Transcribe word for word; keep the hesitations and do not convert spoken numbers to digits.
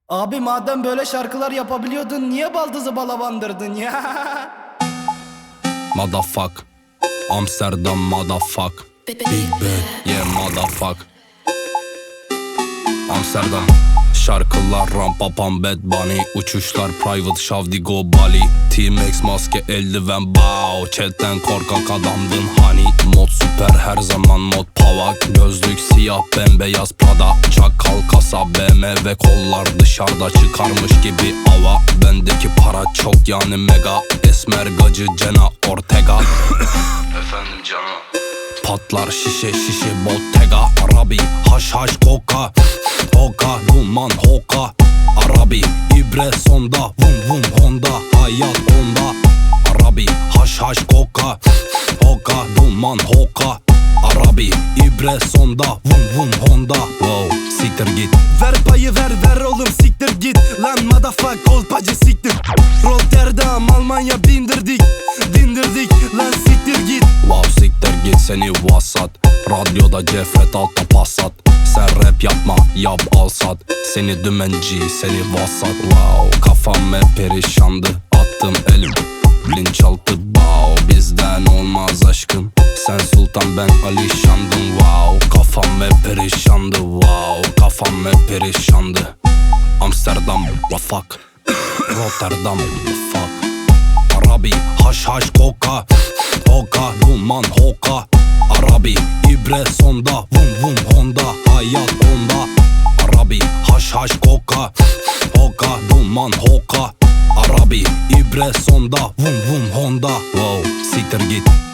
Abi madem böyle şarkılar yapabiliyordun niye baldızı balavandırdın ya? Motherfuck Amsterdam motherfuck Big Bad Yeah motherfuck Amsterdam Şarkılar rampa pam bad bunny, uçuşlar private Şavdigo Bali, T-Max maske eldiven bow, chatten korkak adamdın hani. Mod süper her zaman mod pava, gözlük siyah bembeyaz Prada, çakal kasa B M W, kollar dışarıda çıkarmış gibi ava. Bendeki para çok yani mega, esmer gacı Cena Ortega. Efendim canım. Patlar şişe şişe Bottega, Arabi haş haş koka, hoka duman hoka, Arabi ibre sonda, vum vum Honda, hayat onda. Arabi haş haş koka, hoka duman hoka, Arabi ibre sonda, vum vum Honda. Wow siktir git. Ver payı ver ver oğlum siktir git. Lan motherfuck kolpacı siktir. Rotterdam Almanya bindirdik, dindirdik lan siktir git. Wow siktir git seni vasat, radyoda cefret altta passat. Sen rap yapma yap al sat, seni dümenci seni vasat. Wow kafam hep perişandı, attım elim bilinçaltı. Wow bizden olmaz aşkım, sen sultan ben alişandım. Wow kafam hep perişandı, wow kafam hep perişandı. Amsterdam fuck, Rotterdam fuck, Arabi haş haş koka, hoka duman hoka, Arabi ibre sonda, vum vum Honda, hayat onda. Arabi haş haş koka, hoka duman hoka, Arabi ibre sonda, vum vum Honda. Wow siktir git.